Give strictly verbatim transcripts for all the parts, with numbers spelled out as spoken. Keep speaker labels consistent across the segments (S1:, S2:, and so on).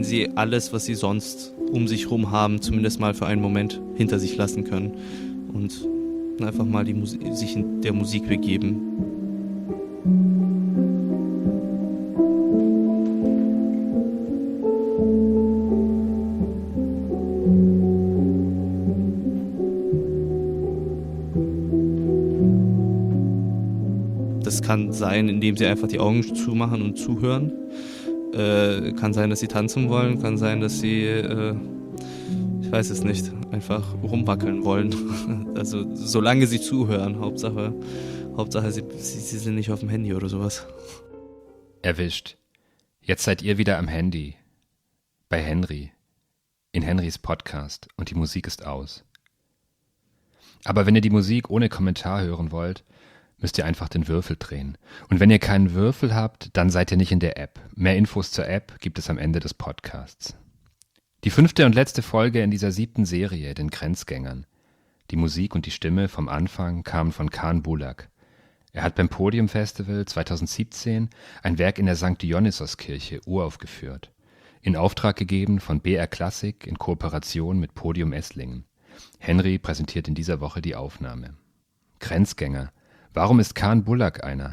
S1: sie alles, was sie sonst um sich herum haben, zumindest mal für einen Moment hinter sich lassen können und einfach mal die Musik, sich in der Musik begeben. Das kann sein, indem sie einfach die Augen zumachen und zuhören. Äh, kann sein, dass sie tanzen wollen, kann sein, dass sie, äh, ich weiß es nicht, einfach rumwackeln wollen. Also solange sie zuhören, Hauptsache, Hauptsache sie, sie, sie sind nicht auf dem Handy oder sowas.
S2: Erwischt. Jetzt seid ihr wieder am Handy. Bei Henry. In Henrys Podcast und die Musik ist aus. Aber wenn ihr die Musik ohne Kommentar hören wollt, müsst ihr einfach den Würfel drehen. Und wenn ihr keinen Würfel habt, dann seid ihr nicht in der App. Mehr Infos zur App gibt es am Ende des Podcasts. Die fünfte und letzte Folge in dieser siebten Serie, den Grenzgängern. Die Musik und die Stimme vom Anfang kamen von Can Bullak. Er hat beim Podium Festival zweitausendsiebzehn ein Werk in der Sankt Dionysos-Kirche uraufgeführt. In Auftrag gegeben von B R Classic in Kooperation mit Podium Esslingen. Henry präsentiert in dieser Woche die Aufnahme. Grenzgänger. Warum ist Can Bullak einer?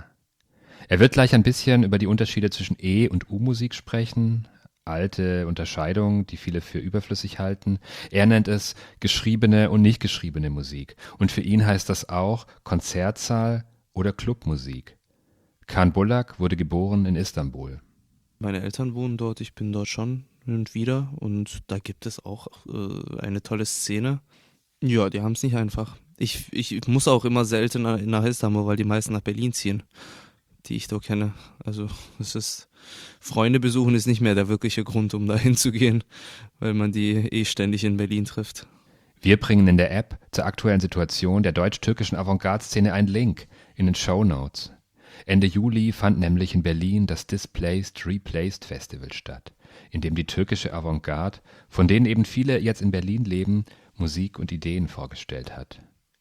S2: Er wird gleich ein bisschen über die Unterschiede zwischen E- und U-Musik sprechen, alte Unterscheidungen, die viele für überflüssig halten. Er nennt es geschriebene und nicht geschriebene Musik. Und für ihn heißt das auch Konzertsaal oder Clubmusik. Can Bullak wurde geboren in Istanbul.
S1: Meine Eltern wohnen dort, ich bin dort schon hin und wieder und da gibt es auch äh, eine tolle Szene. Ja, die haben es nicht einfach. Ich, ich muss auch immer seltener nach Istanbul, weil die meisten nach Berlin ziehen, die ich dort kenne. Also es ist, Freunde besuchen ist nicht mehr der wirkliche Grund, um da hinzugehen, weil man die eh ständig in Berlin trifft.
S2: Wir bringen in der App zur aktuellen Situation der deutsch-türkischen Avantgarde-Szene einen Link in den Shownotes. Ende Juli fand nämlich in Berlin das Displaced Replaced Festival statt, in dem die türkische Avantgarde, von denen eben viele jetzt in Berlin leben, Musik und Ideen vorgestellt hat.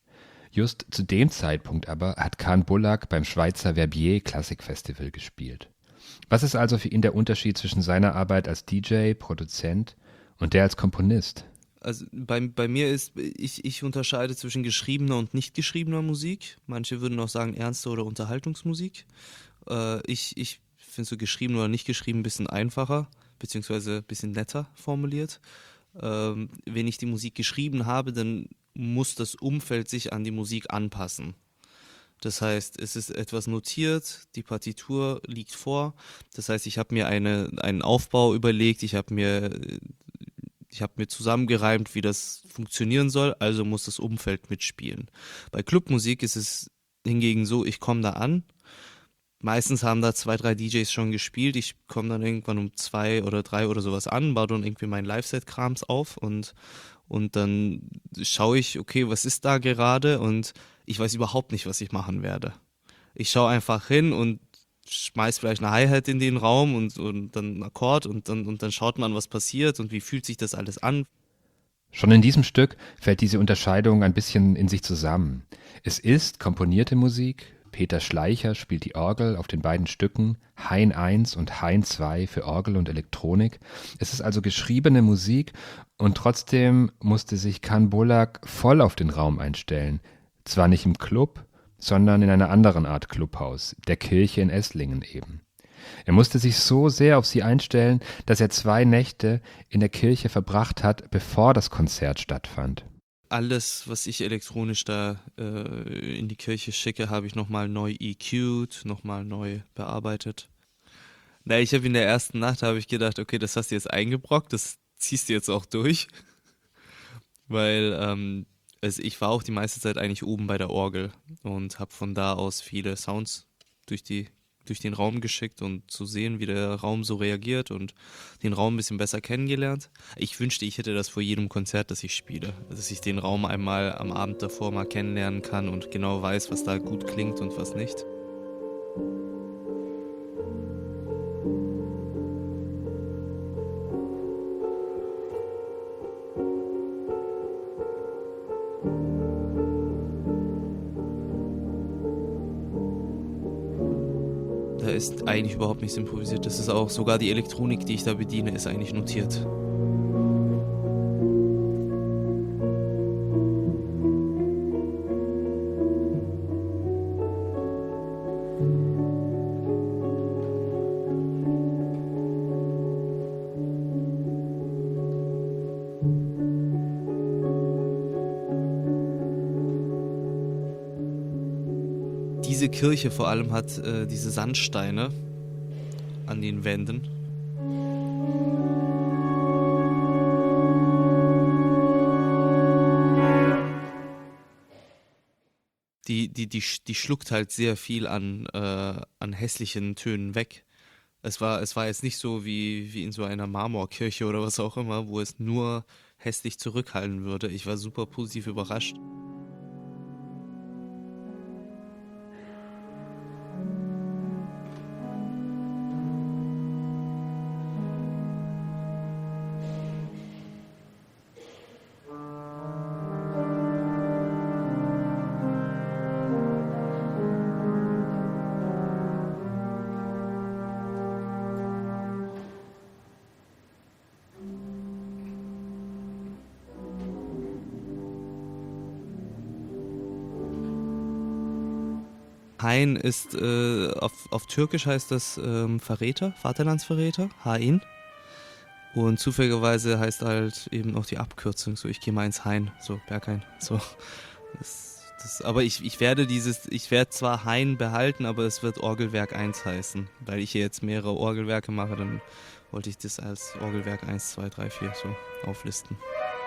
S2: Just zu dem Zeitpunkt aber hat Can Bullak beim Schweizer Verbier Klassikfestival gespielt. Was ist also für ihn der Unterschied zwischen seiner Arbeit als D J, Produzent und der als Komponist?
S1: Also bei, bei mir ist, ich, ich unterscheide zwischen geschriebener und nicht geschriebener Musik. Manche würden auch sagen ernste oder Unterhaltungsmusik. Äh, ich ich finde so geschrieben oder nicht geschrieben ein bisschen einfacher, beziehungsweise ein bisschen netter formuliert. Ähm, wenn ich die Musik geschrieben habe, dann muss das Umfeld sich an die Musik anpassen. Das heißt, es ist etwas notiert, die Partitur liegt vor. Das heißt, ich habe mir eine, einen Aufbau überlegt, ich habe mir, ich habe mir zusammengereimt, wie das funktionieren soll, also muss das Umfeld mitspielen. Bei Clubmusik ist es hingegen so, ich komme da an, meistens haben da zwei, drei D Js schon gespielt, ich komme dann irgendwann um zwei oder drei oder sowas an, baue dann irgendwie meinen Live-Set-Krams auf und Und dann schaue ich, okay, was ist da gerade? Und ich weiß überhaupt nicht, was ich machen werde. Ich schaue einfach hin und schmeiß vielleicht eine Hi-Hat in den Raum und, und dann einen Akkord und dann, und dann schaut man, was passiert und wie fühlt sich das alles an.
S2: Schon in diesem Stück fällt diese Unterscheidung ein bisschen in sich zusammen. Es ist komponierte Musik. Peter Schleicher spielt die Orgel auf den beiden Stücken, Hein eins und Hein zwei für Orgel und Elektronik. Es ist also geschriebene Musik und trotzdem musste sich Can Bullak voll auf den Raum einstellen. Zwar nicht im Club, sondern in einer anderen Art Clubhaus, der Kirche in Esslingen eben. Er musste sich so sehr auf sie einstellen, dass er zwei Nächte in der Kirche verbracht hat, bevor das Konzert stattfand.
S1: Alles, was ich elektronisch da äh, in die Kirche schicke, habe ich nochmal neu E Q'd, nochmal neu bearbeitet. Na, ich habe in der ersten Nacht habe ich gedacht, okay, das hast du jetzt eingebrockt, das ziehst du jetzt auch durch. Weil ähm, also ich war auch die meiste Zeit eigentlich oben bei der Orgel und habe von da aus viele Sounds durch die durch den Raum geschickt und zu sehen, wie der Raum so reagiert und den Raum ein bisschen besser kennengelernt. Ich wünschte, ich hätte das vor jedem Konzert, das ich spiele, dass ich den Raum einmal am Abend davor mal kennenlernen kann und genau weiß, was da gut klingt und was nicht. Da ist eigentlich überhaupt nichts improvisiert. Das ist auch, sogar die Elektronik, die ich da bediene, ist eigentlich notiert. Diese Kirche vor allem hat äh, diese Sandsteine an den Wänden. Die, die, die, die schluckt halt sehr viel an, äh, an hässlichen Tönen weg. Es war, es war jetzt nicht so wie, wie in so einer Marmorkirche oder was auch immer, wo es nur hässlich zurückhallen würde. Ich war super positiv überrascht. Hain ist, äh, auf, auf Türkisch heißt das ähm, Verräter, Vaterlandsverräter, Hain. Und zufälligerweise heißt halt eben auch die Abkürzung, so ich gehe mal ins Hain, so Berghain, so. Das, das, aber ich, ich werde dieses, ich werde zwar Hain behalten, aber es wird Orgelwerk eins heißen. Weil ich hier jetzt mehrere Orgelwerke mache, dann wollte ich das als Orgelwerk eins, zwei, drei, vier so auflisten.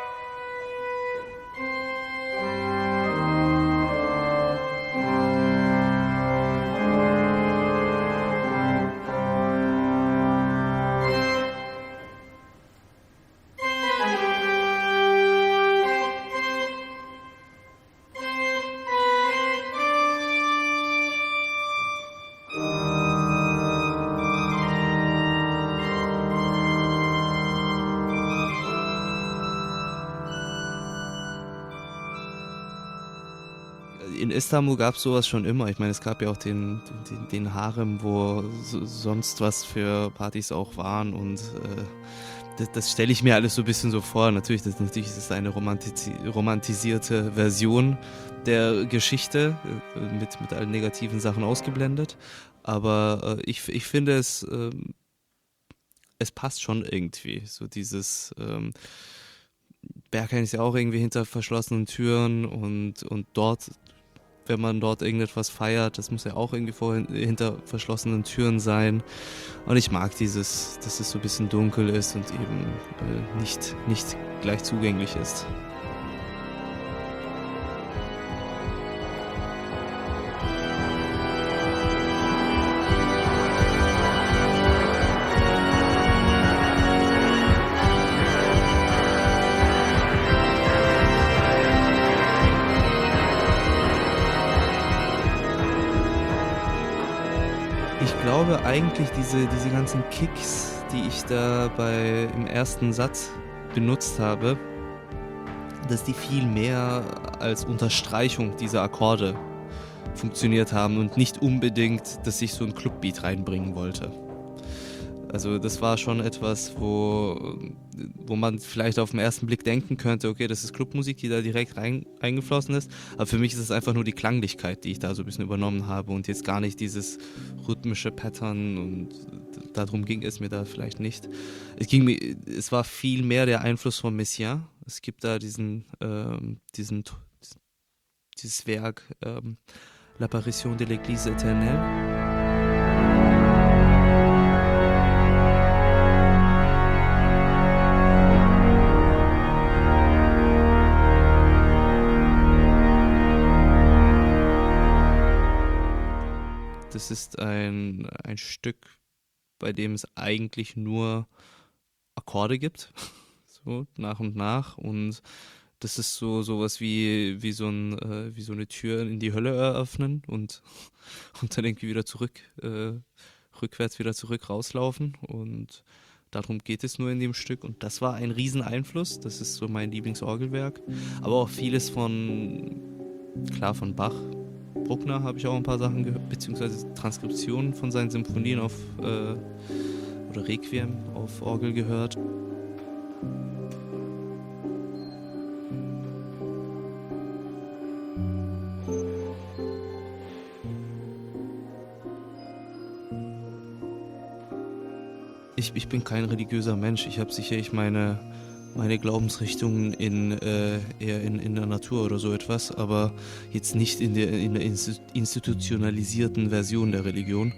S1: In Istanbul gab es sowas schon immer. Ich meine, es gab ja auch den, den, den Harem, wo so, sonst was für Partys auch waren. Und äh, das, das stelle ich mir alles so ein bisschen so vor. Natürlich, das, natürlich ist es eine romantis romantisierte Version der Geschichte, äh, mit, mit allen negativen Sachen ausgeblendet. Aber äh, ich, ich finde es, äh, es passt schon irgendwie. So dieses... Ähm, Berghain ist ja auch irgendwie hinter verschlossenen Türen und, und dort, wenn man dort irgendetwas feiert, das muss ja auch irgendwie vor, hinter verschlossenen Türen sein. Und ich mag dieses, dass es so ein bisschen dunkel ist und eben äh, nicht, nicht gleich zugänglich ist. Ich glaube eigentlich, diese, diese ganzen Kicks, die ich da bei, im ersten Satz benutzt habe, dass die viel mehr als Unterstreichung dieser Akkorde funktioniert haben und nicht unbedingt, dass ich so ein Clubbeat reinbringen wollte. Also das war schon etwas, wo, wo man vielleicht auf den ersten Blick denken könnte, okay, das ist Clubmusik, die da direkt rein, eingeflossen ist. Aber für mich ist es einfach nur die Klanglichkeit, die ich da so ein bisschen übernommen habe und jetzt gar nicht dieses rhythmische Pattern, und darum ging es mir da vielleicht nicht. Es ging mir, es war viel mehr der Einfluss von Messiaen. Es gibt da diesen, ähm, diesen, dieses Werk ähm, L'Apparition de l'Église éternelle. Das ist ein, ein Stück, bei dem es eigentlich nur Akkorde gibt, so nach und nach, und das ist so sowas wie, wie, so ein, äh, wie so eine Tür in die Hölle eröffnen und, und dann irgendwie wieder zurück, äh, rückwärts wieder zurück rauslaufen, und darum geht es nur in dem Stück, und das war ein Rieseneinfluss. Das ist so mein Lieblingsorgelwerk, aber auch vieles von, klar, von Bach, Bruckner habe ich auch ein paar Sachen gehört, beziehungsweise Transkriptionen von seinen Symphonien auf äh, oder Requiem auf Orgel gehört. Ich, ich bin kein religiöser Mensch. Ich habe sicherlich meine, meine Glaubensrichtungen in, äh, eher in, in der Natur oder so etwas, aber jetzt nicht in der, in der institutionalisierten Version der Religion.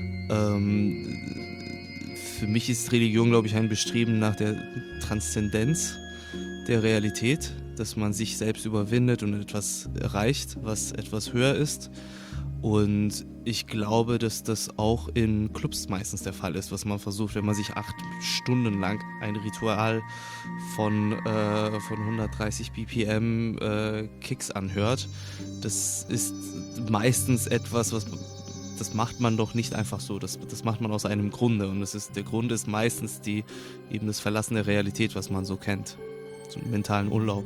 S1: Ähm, für mich ist Religion, glaube ich, ein Bestreben nach der Transzendenz der Realität, dass man sich selbst überwindet und etwas erreicht, was etwas höher ist. Und ich glaube, dass das auch in Clubs meistens der Fall ist, was man versucht, wenn man sich acht Stunden lang ein Ritual von, äh, von hundertdreißig B P M äh, Kicks anhört. Das ist meistens etwas, was das macht man doch nicht einfach so. Das, das macht man aus einem Grunde. Und das ist, der Grund ist meistens die, eben das Verlassen der Realität, was man so kennt. So einen mentalen Urlaub.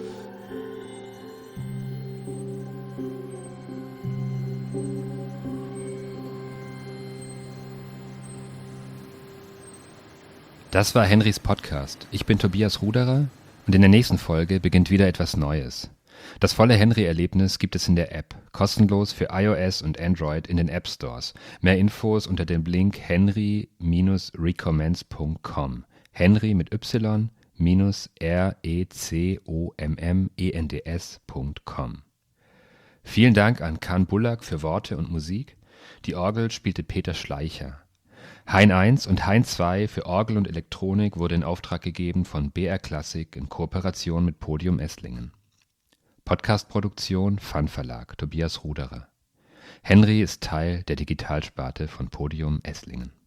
S2: Das war Henrys Podcast. Ich bin Tobias Ruderer und in der nächsten Folge beginnt wieder etwas Neues. Das volle Henry-Erlebnis gibt es in der App, kostenlos für iOS und Android in den App Stores. Mehr Infos unter dem Link henry Bindestrich recommends Punkt com. Henry mit Y minus R E C O M M E N D S Punkt com. Vielen Dank an Can Bullak für Worte und Musik. Die Orgel spielte Peter Schleicher. Hein eins und Hein zwei für Orgel und Elektronik wurde in Auftrag gegeben von B R Classic in Kooperation mit Podium Esslingen. Podcastproduktion Fun Verlag, Tobias Ruderer. Henry ist Teil der Digitalsparte von Podium Esslingen.